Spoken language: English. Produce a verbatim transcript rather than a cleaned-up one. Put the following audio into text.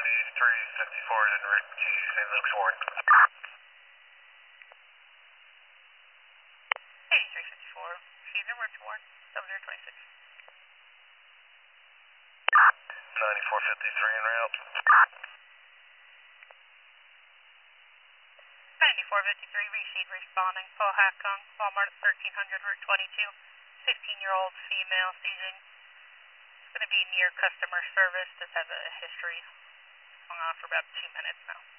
ninety-three fifty-four is en route to Saint Luke's Ward. eighty-three fifty-four, she's en route to Ward, seven zero two six. ninety-four fifty-three en route. ninety-four fifty-three, received responding, Paul Hackong, Walmart thirteen hundred, Route twenty-two, fifteen-year-old female, seizing. It's going to be near customer service. This has a history. It's going on for about two minutes now.